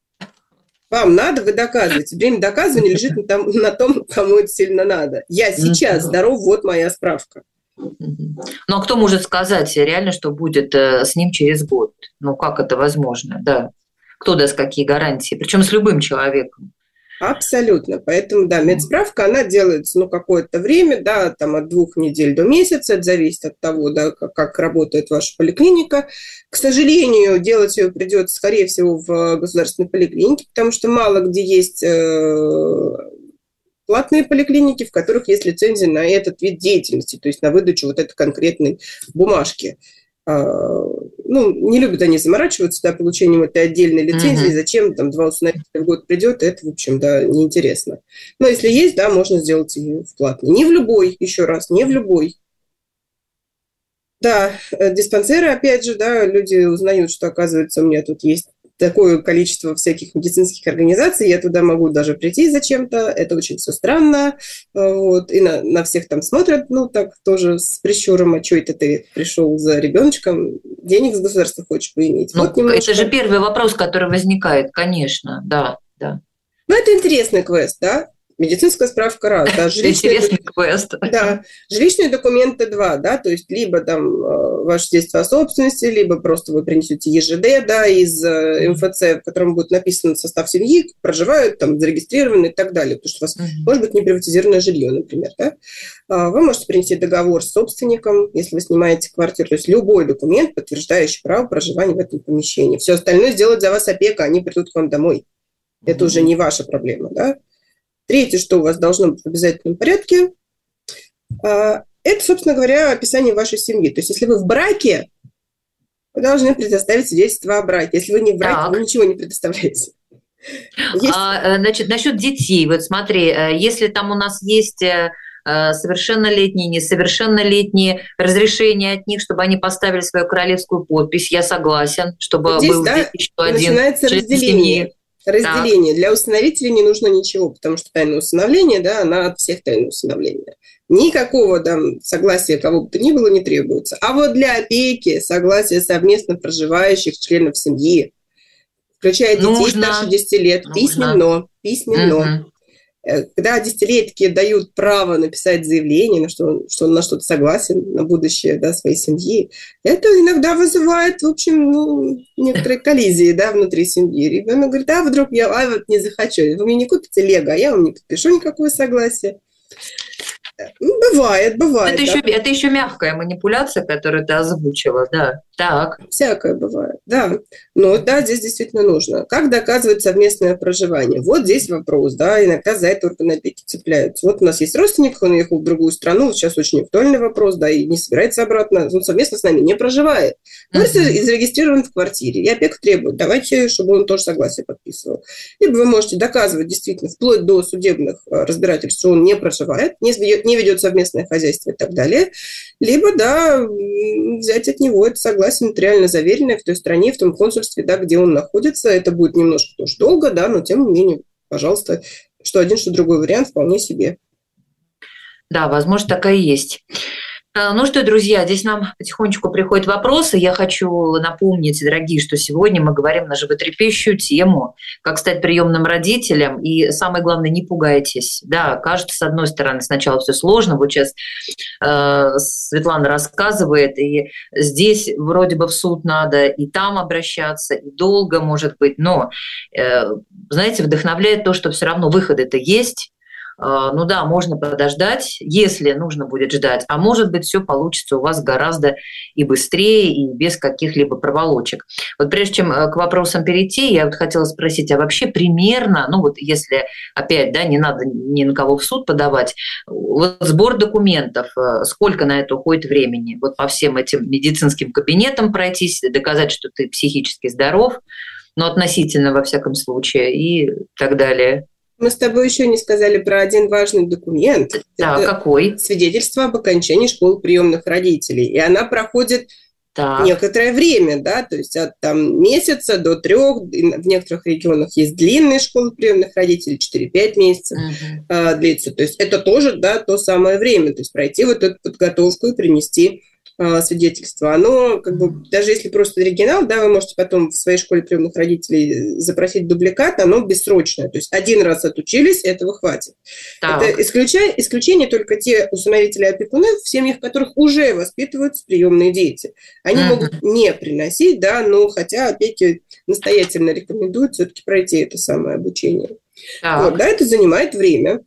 Вам надо, вы доказываете. Время доказывания лежит на том, на том, кому это сильно надо. Я сейчас здоров, вот моя справка. Ну, а кто может сказать реально, что будет с ним через год? Ну, как это возможно? Да. Кто даст какие гарантии? Причем с любым человеком. Абсолютно. Поэтому, да, медсправка, она делается, ну, какое-то время, да, там от двух недель до месяца, это зависит от того, да, как, как работает ваша поликлиника. К сожалению, делать ее придется, скорее всего, в государственной поликлинике, потому что мало где есть э, платные поликлиники, в которых есть лицензия на этот вид деятельности, то есть на выдачу вот этой конкретной бумажки. Ну, не любят они заморачиваться, да, получением этой отдельной лицензии, uh-huh. зачем там два усыновителя в год придет, это, в общем, да, неинтересно. Но если есть, да, можно сделать ее в платной. Не в любой, еще раз, не в любой. Да, диспансеры, опять же, да, люди узнают, что, оказывается, у меня тут есть такое количество всяких медицинских организаций, я туда могу даже прийти зачем-то, это очень все странно, вот, и на, на всех там смотрят, ну, так тоже с прищуром, а что это ты пришел за ребеночком, денег с государства хочешь поиметь? Ну, вот немножко. Это же первый вопрос, который возникает, конечно, да, да. Ну, это интересный квест, да? Медицинская справка раз, да, интересный квест. Да, жилищные документы два, да, то есть либо там ваше свидетельство о собственности, либо просто вы принесете ЕЖД, да, из МФЦ, в котором будет написан состав семьи, проживают, там, зарегистрированы и так далее, потому что у вас uh-huh. может быть неприватизированное жилье, например, да. Вы можете принести договор с собственником, если вы снимаете квартиру, то есть любой документ, подтверждающий право проживания в этом помещении. Все остальное сделает за вас опека, они придут к вам домой. Это uh-huh. уже не ваша проблема, да. Третье, что у вас должно быть в обязательном порядке, это, собственно говоря, описание вашей семьи. То есть, если вы в браке, вы должны предоставить свидетельство о браке. Если вы не в браке, так. вы ничего не предоставляете. Есть... А, значит, насчет детей. Вот смотри, если там у нас есть совершеннолетние, несовершеннолетние, разрешение от них, чтобы они поставили свою королевскую подпись, я согласен, чтобы здесь, был да, здесь еще один начинается разделение. Разделение. Да. Для усыновителя не нужно ничего, потому что тайное усыновление, да, она от всех тайное усыновление. Никакого там согласия кого бы то ни было не требуется. А вот для опеки согласие совместно проживающих членов семьи, включая детей нужно. Старше десяти лет, нужно. письменно. Письменно. Угу. Когда десятилетки дают право написать заявление, на что, что он на что-то согласен, на будущее, да, своей семьи, это иногда вызывает, в общем, ну, некоторые коллизии, да, внутри семьи. Ребенок говорит, а вдруг я а, вот не захочу, вы мне не купите лего, а я вам не подпишу никакое согласие. Ну, бывает, бывает. Это, да. еще, это еще мягкая манипуляция, которую ты озвучила, да. Так. Всякое бывает, да. Но да, здесь действительно нужно. Как доказывать совместное проживание? Вот здесь вопрос, да, иногда за это органы опеки цепляются. Вот у нас есть родственник, он уехал в другую страну, сейчас очень актуальный вопрос, да, и не собирается обратно, он совместно с нами не проживает. Он uh-huh. зарегистрирован в квартире, и опека требует, давайте, чтобы он тоже согласие подписывал. Либо вы можете доказывать действительно, вплоть до судебных разбирательств, что он не проживает, не ведет, не ведет совместное хозяйство и так далее, либо, да, взять от него это согласие нотариально заверенное в той стране, в том консульстве, да, где он находится. Это будет немножко тоже долго, да, но тем не менее, пожалуйста, что один, что другой вариант вполне себе. Да, возможно, такая и есть. Ну что, друзья, здесь нам потихонечку приходят вопросы. Я хочу напомнить, дорогие, что сегодня мы говорим на животрепещущую тему, как стать приемным родителем. И самое главное, не пугайтесь. Да, кажется, с одной стороны, сначала все сложно. Вот сейчас э, Светлана рассказывает, и здесь вроде бы в суд надо, и там обращаться, и долго, может быть. Но, э, знаете, вдохновляет то, что все равно выходы-то есть. Ну да, можно подождать, если нужно будет ждать, а может быть, все получится у вас гораздо и быстрее, и без каких-либо проволочек. Вот прежде чем к вопросам перейти, я вот хотела спросить, а вообще примерно, ну вот если, опять, да, не надо ни на кого в суд подавать, вот сбор документов, сколько на это уходит времени? Вот по всем этим медицинским кабинетам пройтись, доказать, что ты психически здоров, ну относительно во всяком случае, и так далее. Мы с тобой еще не сказали про один важный документ. Да, это какой? Свидетельство об окончании школы приемных родителей. И она проходит так. некоторое время, да, то есть от там, месяца до трех. В некоторых регионах есть длинные школы приемных родителей, четыре-пять месяцев угу. а, длится. То есть это тоже, да, то самое время. То есть пройти вот эту подготовку и принести свидетельство. Оно, как бы, даже если просто оригинал, да, вы можете потом в своей школе приемных родителей запросить дубликат, оно бессрочное. То есть один раз отучились, этого хватит. Так. Это исключая, исключение только те усыновители и опекуны, в семьях которых уже воспитываются приемные дети. Они uh-huh. могут не приносить, да, но хотя опеки настоятельно рекомендуют все-таки пройти это самое обучение. Вот, да, это занимает время.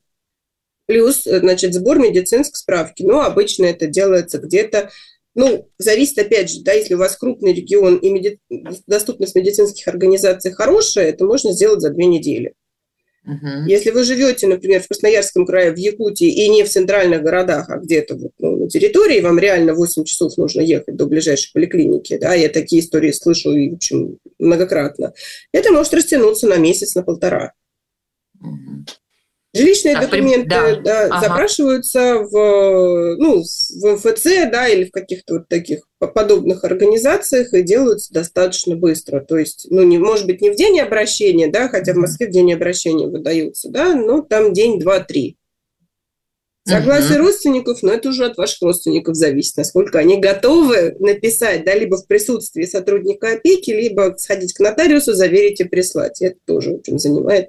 Плюс, значит, сбор медицинской справки. Ну, обычно это делается где-то. Ну, зависит, опять же, да, если у вас крупный регион и меди... доступность медицинских организаций хорошая, это можно сделать за две недели. Uh-huh. Если вы живете, например, в Красноярском крае, в Якутии, и не в центральных городах, а где-то вот, ну, на территории, вам реально восемь часов нужно ехать до ближайшей поликлиники, да, я такие истории слышу, и, в общем, многократно, это может растянуться на месяц, на полтора. Uh-huh. Жилищные да, документы да. Да, Ага. запрашиваются в, ну, в эм эф цэ, да, или в каких-то вот таких подобных организациях и делаются достаточно быстро. То есть, ну, не, может быть, не в день обращения, да, хотя в Москве в день обращения выдаются, да, но там день, два, три. Согласие угу. родственников, но это уже от ваших родственников зависит, насколько они готовы написать, да, либо в присутствии сотрудника опеки, либо сходить к нотариусу, заверить и прислать. И это тоже очень занимает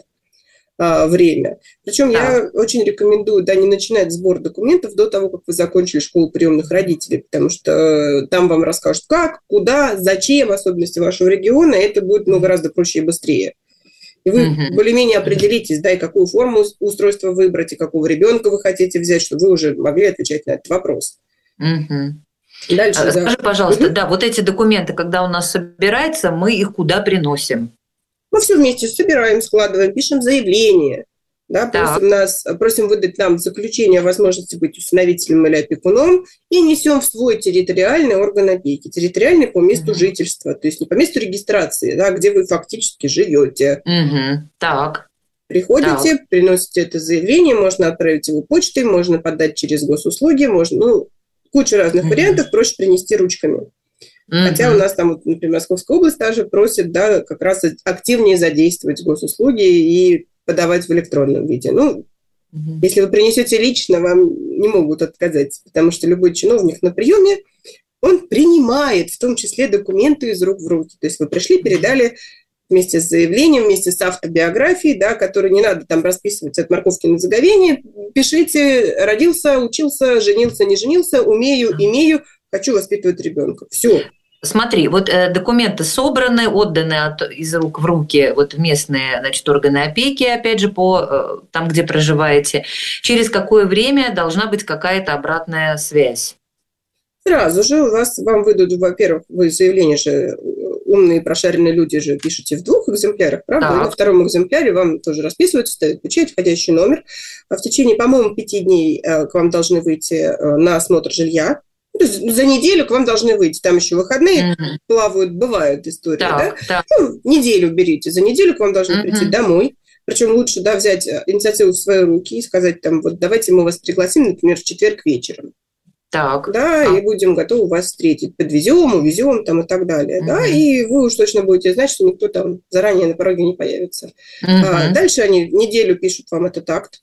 а, время. Причем да. я очень рекомендую, да, не начинать сбор документов до того, как вы закончили школу приемных родителей, потому что там вам расскажут, как, куда, зачем, в особенности вашего региона, и это будет ну, гораздо проще и быстрее. И вы uh-huh. более-менее определитесь, да, и какую форму устройства выбрать, и какого ребенка вы хотите взять, чтобы вы уже могли отвечать на этот вопрос. Uh-huh. Дальше, а, Скажи, да. пожалуйста, uh-huh. да, вот эти документы, когда у нас собирается, мы их куда приносим? Мы все вместе собираем, складываем, пишем заявление, да, просим, нас, просим выдать нам заключение о возможности быть усыновителем или опекуном и несем в свой территориальный орган опеки. Территориальный по месту угу. жительства, то есть не по месту регистрации, да, где вы фактически живете. Угу. Так. Приходите, так. приносите это заявление, можно отправить его почтой, можно подать через госуслуги, можно, ну, куча разных угу. вариантов, проще принести ручками. Угу. Хотя у нас там, например, Московская область даже просит, да, как раз активнее задействовать госуслуги и подавать в электронном виде. Ну, угу. если вы принесете лично, вам не могут отказать, потому что любой чиновник на приеме, он принимает в том числе документы из рук в руки. То есть вы пришли, передали вместе с заявлением, вместе с автобиографией, да, которую не надо там расписывать от морковки на заговение. Пишите, родился, учился, женился, не женился, умею, имею, хочу воспитывать ребенка. Все. Смотри, вот э, документы собраны, отданы от, из рук в руки вот в местные, значит, органы опеки, опять же, по э, там, где проживаете. Через какое время должна быть какая-то обратная связь? Сразу же у вас, вам выдадут, во-первых, вы заявление же, умные прошаренные люди же пишете в двух экземплярах, правда? Так. И на втором экземпляре вам тоже расписываются, ставят печать, входящий номер. А в течение, по-моему, пяти дней э, к вам должны выйти э, на осмотр жилья. За неделю к вам должны выйти. Там еще выходные uh-huh. плавают, бывают истории. Так, да? так. Ну, неделю берите. За неделю к вам должны uh-huh. прийти домой. Причем лучше, да, взять инициативу в свои руки и сказать, там, вот давайте мы вас пригласим, например, в четверг вечером. Так. Да, а. и будем готовы вас встретить. Подвезем, увезем там, и так далее. Uh-huh. Да, и вы уж точно будете знать, что никто там заранее на пороге не появится. Uh-huh. А дальше они неделю пишут вам этот акт.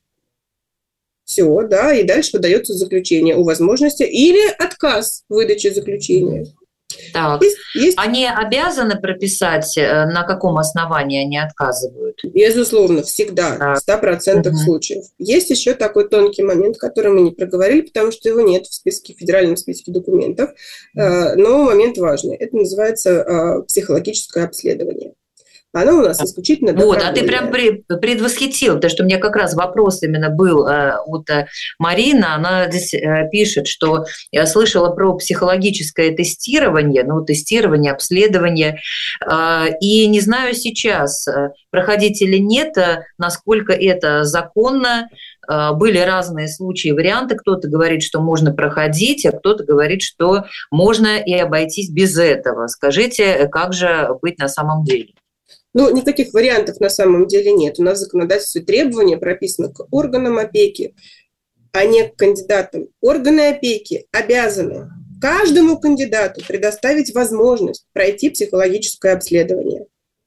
Все, да, и дальше выдается заключение о возможности или отказ в выдаче заключения. Так. Есть, есть... Они обязаны прописать, на каком основании они отказывают? Безусловно, всегда, в ста процентах угу. случаев. Есть еще такой тонкий момент, который мы не проговорили, потому что его нет в списке, в федеральном списке документов, угу. но момент важный. Это называется психологическое обследование. Оно у нас исключительно добровольное. Вот, а ты прям предвосхитил, потому что у меня как раз вопрос именно был э, от э, Марины. Она здесь э, пишет, что я слышала про психологическое тестирование, ну, тестирование, обследование, э, и не знаю сейчас, э, проходить или нет, э, насколько это законно. Э, были разные случаи, варианты. Кто-то говорит, что можно проходить, а кто-то говорит, что можно и обойтись без этого. Скажите, как же быть на самом деле? Ну, никаких вариантов на самом деле нет. У нас в законодательстве требования прописаны к органам опеки, а не к кандидатам. Органы опеки обязаны каждому кандидату предоставить возможность пройти психологическое обследование.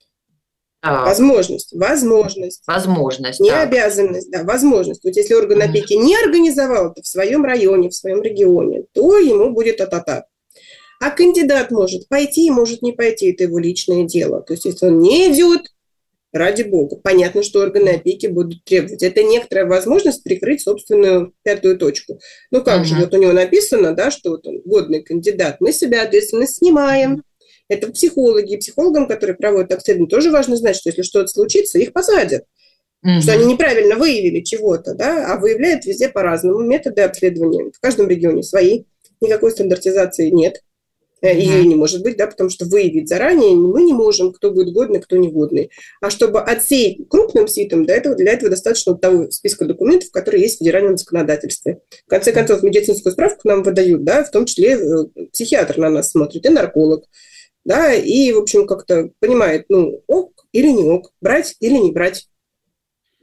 А, возможность, возможность. Возможность. Не так. обязанность, да, возможность. Вот если орган опеки не организовал это в своем районе, в своем регионе, то ему будет а-та-та. А кандидат может пойти, может не пойти, это его личное дело. То есть, если он не идет, ради бога, понятно, что органы опеки будут требовать. Это некоторая возможность прикрыть собственную пятую точку. Ну как uh-huh. же, вот у него написано, да, что вот он годный кандидат, мы себя ответственность снимаем. Это психологи. Психологам, которые проводят обследование, тоже важно знать, что если что-то случится, их посадят. Uh-huh. Что они неправильно выявили чего-то, да, а выявляют везде по-разному. Методы обследования в каждом регионе свои. Никакой стандартизации нет. Ее не может быть, да, потому что выявить заранее мы не можем, кто будет годный, кто негодный. А чтобы отсеять крупным ситом, для этого, для этого достаточно того списка документов, которые есть в федеральном законодательстве. В конце концов, медицинскую справку нам выдают, да, в том числе психиатр на нас смотрит, и нарколог, да, и, в общем, как-то понимает, ну, ок или не ок, брать или не брать.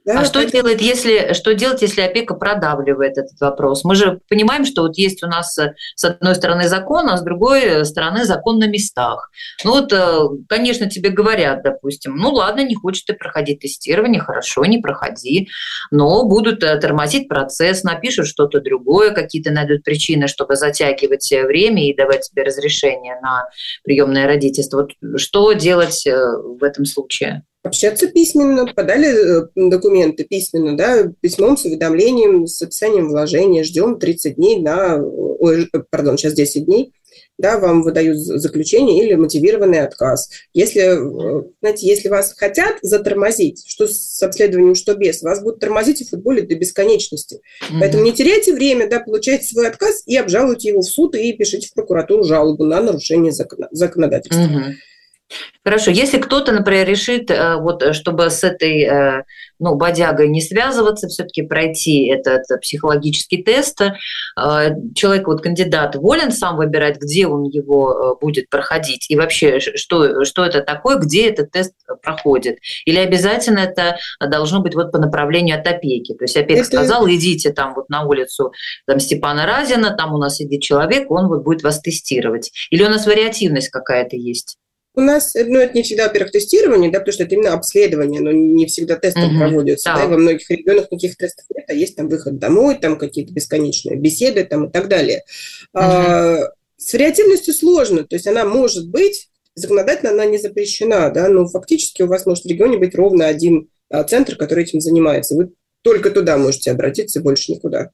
Да, а что, поэтому... делать, если, что делать, если опека продавливает этот вопрос? Мы же понимаем, что вот есть у нас с одной стороны закон, а с другой стороны закон на местах. Ну вот, конечно, тебе говорят, допустим, ну ладно, не хочешь ты проходить тестирование, хорошо, не проходи, но будут тормозить процесс, напишут что-то другое, какие-то найдут причины, чтобы затягивать время и давать тебе разрешение на приемное родительство. Вот что делать в этом случае? Общаться письменно, подали документы письменно, да, письмом с уведомлением, с описанием вложения, ждем тридцать дней на, ой, пардон, сейчас десять дней, да, вам выдают заключение или мотивированный отказ. Если, знаете, если вас хотят затормозить, что с обследованием, что без, вас будут тормозить и футболить до бесконечности. Mm-hmm. Поэтому не теряйте время, да, получайте свой отказ и обжалуйте его в суд и пишите в прокуратуру жалобу на нарушение закон, законодательства. Mm-hmm. Хорошо, если кто-то, например, решит, вот, чтобы с этой ну, бодягой не связываться, все-таки пройти этот психологический тест, человек, вот кандидат, волен сам выбирать, где он его будет проходить, и вообще, что, что это такое, где этот тест проходит, или обязательно это должно быть вот по направлению от опеки, то есть опека это... сказала, идите там вот на улицу там, Степана Разина, там у нас сидит человек, он вот будет вас тестировать, или у нас вариативность какая-то есть? У нас, ну, это не всегда, во-первых, тестирование, да, потому что это именно обследование, но не всегда тесты угу, проводятся, да. Да, и во многих регионах никаких тестов нет, а есть там выход домой, там какие-то бесконечные беседы там и так далее. Угу. А, с вариативностью сложно, то есть она может быть, законодательно она не запрещена, да, но фактически у вас может в регионе быть ровно один а, центр, который этим занимается. Вы только туда можете обратиться, больше никуда.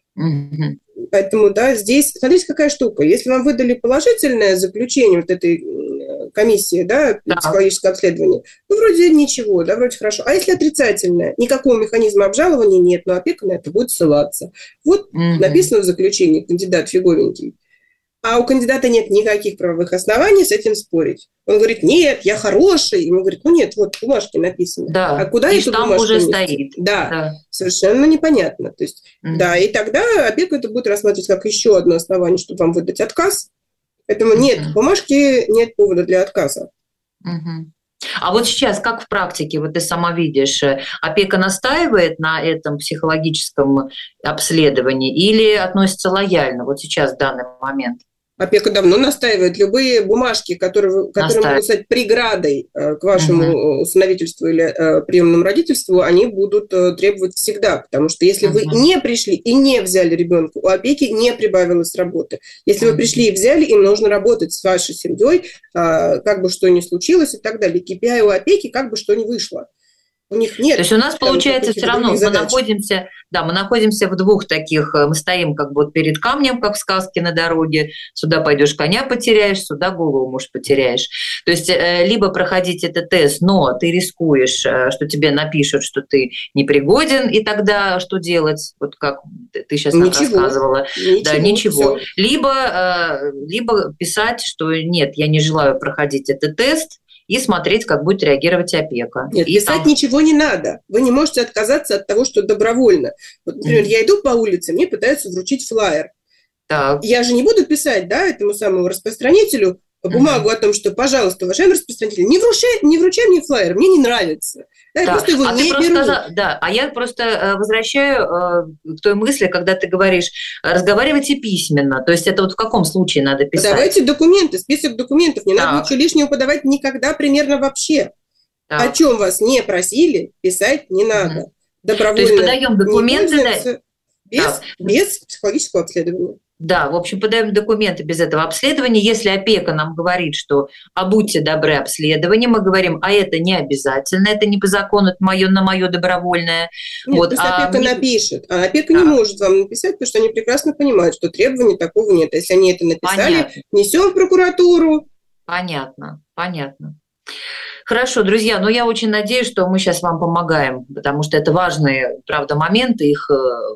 Угу. Поэтому, да, здесь, смотрите, какая штука. Если вам выдали положительное заключение вот этой комиссии, да, да. психологическое обследование, ну, вроде ничего, да, вроде хорошо. А если отрицательное? Никакого механизма обжалования нет, но опека на это будет ссылаться. Вот угу. написано в заключении, кандидат фиговенький. А у кандидата нет никаких правовых оснований с этим спорить. Он говорит, нет, я хороший. Ему говорит, ну нет, вот в бумажке написано. Да. А куда и эту там бумажку уже нести? стоит. Да, да, совершенно непонятно. То есть, mm-hmm. да, и тогда опека это будет рассматривать как еще одно основание, чтобы вам выдать отказ. Поэтому mm-hmm. нет, в бумажке нет повода для отказа. Mm-hmm. А вот сейчас, как в практике, вот ты сама видишь, опека настаивает на этом психологическом обследовании или относится лояльно вот сейчас в данный момент? Опека давно настаивает. Любые бумажки, которые, которые могут стать преградой к вашему uh-huh. усыновительству или э, приемному родительству, они будут э, требовать всегда. Потому что если uh-huh. вы не пришли и не взяли ребенка, у опеки не прибавилось работы. Если uh-huh. вы пришли и взяли, им нужно работать с вашей семьей, э, как бы что ни случилось и так далее. кей пи ай у опеки как бы что ни вышло. У них нет. То есть у нас получается все равно мы находимся, да, мы находимся в двух таких, мы стоим как бы перед камнем, как в сказке на дороге. Сюда пойдешь, коня потеряешь, сюда голову, может, потеряешь. То есть либо проходить этот тест, но ты рискуешь, что тебе напишут, что ты непригоден, и тогда что делать? Вот как ты сейчас нам рассказывала. Ничего, да, ничего. Либо, либо писать, что нет, я не желаю проходить этот тест, и смотреть, как будет реагировать опека. Нет, и писать там... ничего не надо. Вы не можете отказаться от того, что добровольно. Вот, например, mm. я иду по улице, мне пытаются вручить флаер. Так. Я же не буду писать, да, этому самому распространителю бумагу mm-hmm. о том, что, пожалуйста, уважаемый распространитель, не вручай, не вручай мне флаер, мне не нравится. Да, я да. просто его а не ты беру. Сказал, да, а я просто возвращаю к той мысли, когда ты говоришь, разговаривайте письменно. То есть это вот в каком случае надо писать? Подавайте документы, список документов. Не так. надо ничего лишнего подавать никогда примерно вообще. Так. О чем вас не просили, писать не надо. Угу. Добровольно. То есть подаем документы да? без, без психологического обследования. Да, в общем, подаем документы без этого обследования. Если опека нам говорит, что «а будьте добры, обследование», мы говорим, а это не обязательно, это не по закону, это мое, на мое добровольное. Нет, вот, пусть а опека мне... напишет, а опека да. не может вам написать, потому что они прекрасно понимают, что требований такого нет. Если они это написали, понятно. Несем в прокуратуру. Понятно, понятно. Хорошо, друзья, но я очень надеюсь, что мы сейчас вам помогаем, потому что это важные, правда, моменты, их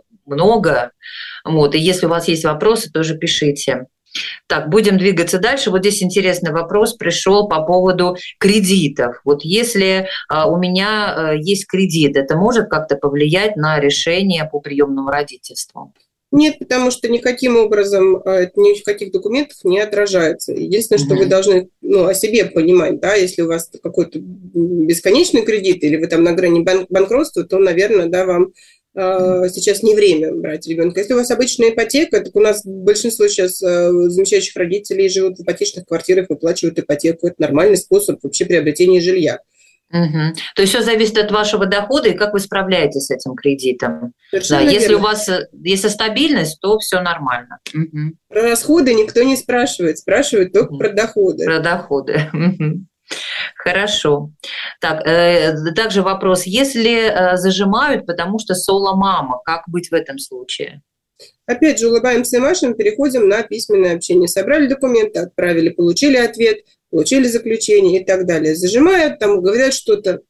много. Вот, и если у вас есть вопросы, тоже пишите. Так, будем двигаться дальше. Вот здесь интересный вопрос пришел по поводу кредитов. Вот если а, у меня а, есть кредит, это может как-то повлиять на решение по приемному родительству? Нет, потому что никаким образом это ни в каких документах не отражается. Единственное, mm-hmm. что вы должны ну, о себе понимать, да, если у вас какой-то бесконечный кредит или вы там на грани бан- банкротства, то, наверное, да, вам э, сейчас не время брать ребенка. Если у вас обычная ипотека, так у нас большинство сейчас э, замечающих родителей живут в ипотечных квартирах, выплачивают ипотеку. Это нормальный способ вообще приобретения жилья. Угу. То есть все зависит от вашего дохода и как вы справляетесь с этим кредитом. Да, если у вас если стабильность, то все нормально. Угу. Про расходы никто не спрашивает, спрашивают только угу. про доходы. Про доходы. Угу. Хорошо. Так, э, также вопрос: если э, зажимают, потому что соло-мама, как быть в этом случае? Опять же, улыбаемся и машем, переходим на письменное общение. Собрали документы, отправили, получили ответ, получили заключение и так далее. Зажимают, там говорят что-то.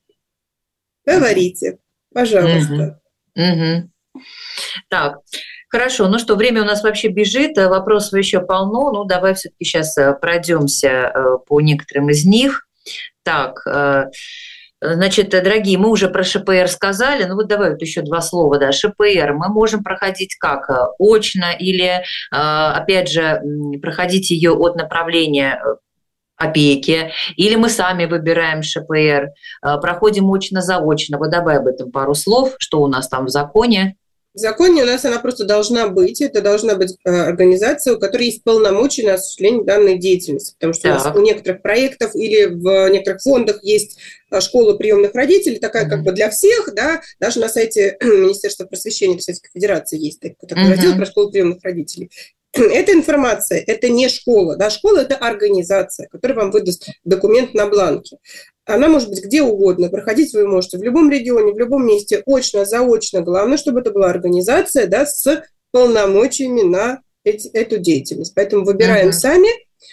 Говорите, пожалуйста. Угу. Угу. Так, хорошо. Ну что, время у нас вообще бежит, вопросов еще полно. Ну, давай все-таки сейчас пройдемся по некоторым из них. Так, значит, дорогие, мы уже про ШПР сказали, ну вот давай вот еще два слова, да, ШПР мы можем проходить как? Очно или, опять же, проходить ее от направления опеки, или мы сами выбираем ШПР, проходим очно-заочно. Вот давай об этом пару слов, что у нас там в законе. В законе у нас она просто должна быть. Это должна быть организация, у которой есть полномочия на осуществление данной деятельности. Потому что так. у нас у некоторых проектов или в некоторых фондах есть школа приемных родителей, такая mm-hmm. как бы для всех, да, даже на сайте Министерства просвещения Российской Федерации есть такой mm-hmm. раздел про школу приемных родителей. Эта информация, это не школа, да, школа – это организация, которая вам выдаст документ на бланке. Она может быть где угодно, проходить вы можете в любом регионе, в любом месте, очно, заочно. Главное, чтобы это была организация, да, с полномочиями на эти, эту деятельность. Поэтому выбираем uh-huh. сами,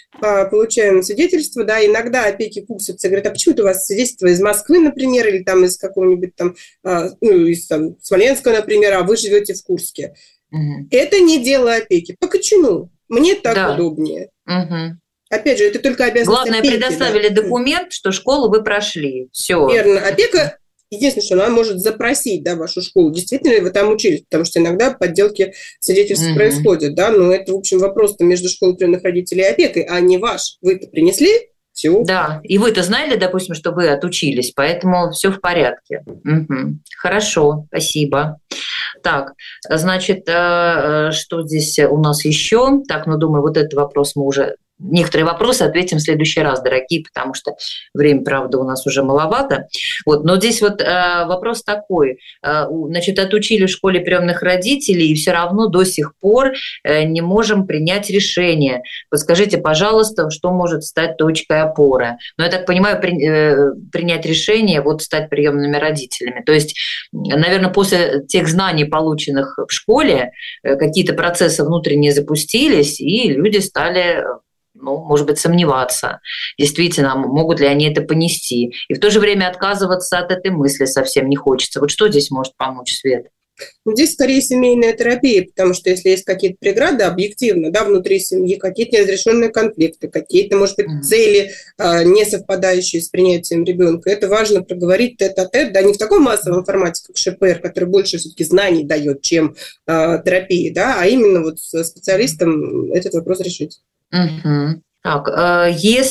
получаем свидетельство. Да, иногда опеки куксятся, говорят, а почему-то у вас свидетельство из Москвы, например, или там из какого-нибудь там, ну, из там, Смоленска, например, а вы живете в Курске. Uh-huh. Это не дело опеки. По кочану. Мне так да. удобнее. Uh-huh. Опять же, это только обязанность Главное, опеки. предоставили да. документ, что школу вы прошли. Все. Верно. Опека, единственное, что она может запросить, да, вашу школу. Действительно ли вы там учились? Потому что иногда подделки свидетельств mm-hmm. происходят, да, но это, в общем, вопрос-то между школой приемных родителей и опекой, а не ваш. Вы-то принесли, все. Да, и вы-то знали, допустим, что вы отучились, поэтому все в порядке. Угу. Хорошо, спасибо. Так, значит, что здесь у нас еще? Так, ну, думаю, вот этот вопрос мы уже... Некоторые вопросы ответим в следующий раз, дорогие, потому что время, правда, у нас уже маловато. Вот, но здесь вот э, вопрос такой. Э, значит, отучили в школе приемных родителей, и все равно до сих пор э, не можем принять решение. Подскажите, пожалуйста, что может стать точкой опоры? Ну, я так понимаю, при, э, принять решение, вот стать приемными родителями. То есть, наверное, после тех знаний, полученных в школе, э, какие-то процессы внутренние запустились, и люди стали... ну, может быть, сомневаться, действительно, могут ли они это понести. И в то же время отказываться от этой мысли совсем не хочется. Вот что здесь может помочь, Свет? Здесь скорее семейная терапия, потому что если есть какие-то преграды объективно, да, внутри семьи, какие-то неразрешенные конфликты, какие-то, может быть, mm-hmm. цели, а, не совпадающие с принятием ребенка, это важно проговорить тет-а-тет, да, не в таком массовом формате, как ШПР, который больше все-таки знаний дает, чем а, терапии, да, а именно вот со специалистом этот вопрос решить. Угу. Так,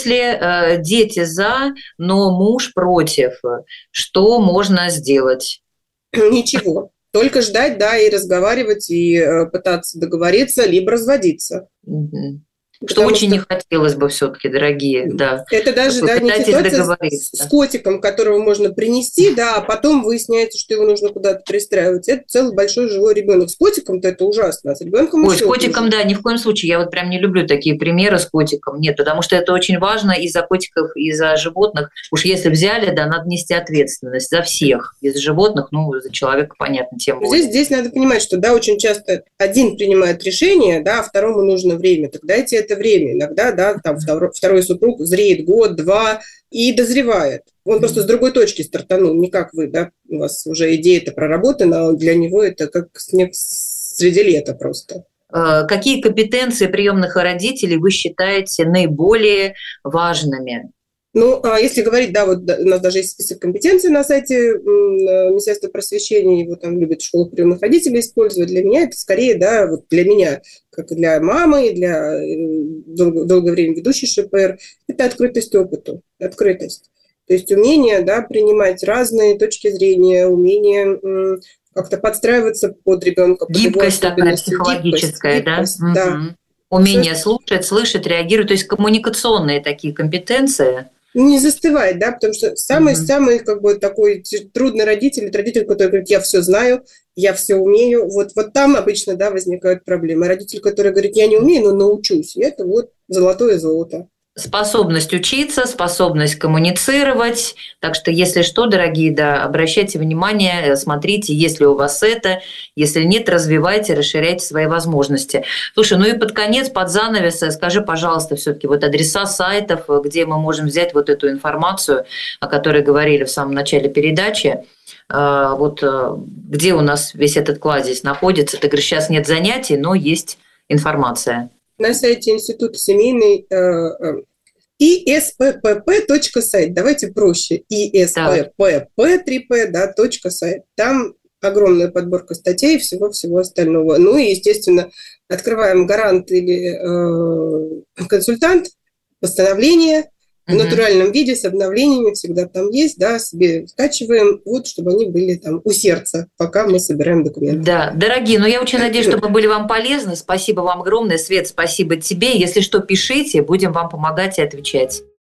если дети за, но муж против, что можно сделать? Ничего. Только ждать, да, и разговаривать, и пытаться договориться, либо разводиться. Угу. Что очень что... не хотелось бы все-таки, дорогие, да. Это даже да, не ситуация с, с котиком, которого можно принести, да, а потом выясняется, что его нужно куда-то пристраивать. Это целый большой живой ребенок. С котиком-то это ужасно, а с ребенком Ой, с котиком, хуже. Да, ни в коем случае. Я вот прям не люблю такие примеры с котиком. Нет, потому что это очень важно и за котиков, и за животных. Уж если взяли, да, надо нести ответственность за всех. Из животных, ну, за человека, понятно, тем более. Здесь, здесь надо понимать, что, да, очень часто один принимает решение, да, а второму нужно время. Тогда эти это время. Иногда, да, там второй, второй супруг зреет год, два и дозревает. Он просто с другой точки стартанул, не как вы, да, у вас уже идея-то проработана, а для него это как снег среди лета просто. Какие компетенции приемных родителей вы считаете наиболее важными? Ну, а если говорить, да, вот у нас даже есть список компетенций на сайте Министерства просвещения, его там любят в школах приемных родителей использовать. Для меня это скорее, да, вот для меня, как и для мамы, для долго, долгое время ведущей ШПР, это открытость опыту, открытость. То есть умение, да, принимать разные точки зрения, умение как-то подстраиваться под ребенка. Под гибкость такая психологическая, гибкость, да? да. Угу. Умение Все... слушать, слышать, реагировать, то есть коммуникационные такие компетенции. Не застывать, да, потому что самый-самый, mm-hmm. как бы, такой трудный родитель, это родитель, который говорит, я все знаю, я все умею, вот, вот там обычно, да, возникают проблемы. Родитель, который говорит, я не умею, но научусь, и это вот золотое золото. Способность учиться, способность коммуницировать. Так что, если что, дорогие, да, обращайте внимание, смотрите, есть ли у вас это. Если нет, развивайте, расширяйте свои возможности. Слушай, ну и под конец, под занавес, скажи, пожалуйста, все-таки вот адреса сайтов, где мы можем взять вот эту информацию, о которой говорили в самом начале передачи. Вот где у нас весь этот кладезь находится. Ты говоришь, сейчас нет занятий, но есть информация. На сайте Института семейной и эс пэ пэ пэ точка сайт. Давайте проще. и эс пэ пэ пэ три пэ, да, точка сайт. Там огромная подборка статей и всего-всего остального. Ну и, естественно, открываем гарант или э, консультант, постановление в угу. натуральном виде с обновлениями всегда там есть, да, себе скачиваем, вот, чтобы они были там у сердца, пока мы собираем документы. Да, дорогие, ну я очень надеюсь, что мы были вам полезны. Спасибо вам огромное. Свет, спасибо тебе. Если что, пишите, будем вам помогать и отвечать.